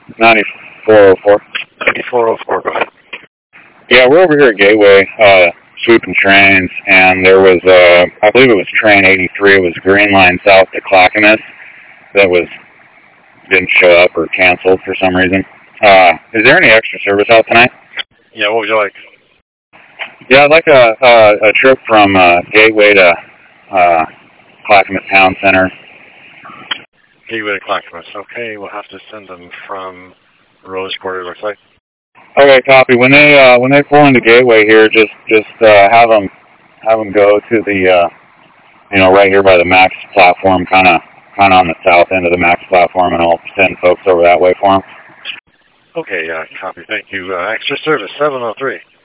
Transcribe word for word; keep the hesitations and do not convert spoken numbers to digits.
ninety-four oh four. ninety-four oh four, go ahead. Yeah, we're over here at Gateway, uh, swooping trains, and there was, uh, I believe it was train eighty-three, it was Green Line south to Clackamas, that was, didn't show up or canceled for some reason. Uh, is there any extra service out tonight? Yeah, what would you like? Yeah, I'd like a, a, a trip from, uh, Gateway to, uh, Clackamas Town Center. Gateway to Clackamas. Okay, we'll have to send them from Rose Quarter, looks like. Okay, copy. When they uh, when they pull into Gateway here, just just uh, have them have them go to the uh, you know right here by the Max platform, kind of kind of on the south end of the Max platform, and I'll send folks over that way for them. Okay, yeah, copy. Thank you. Uh, extra service seven oh three.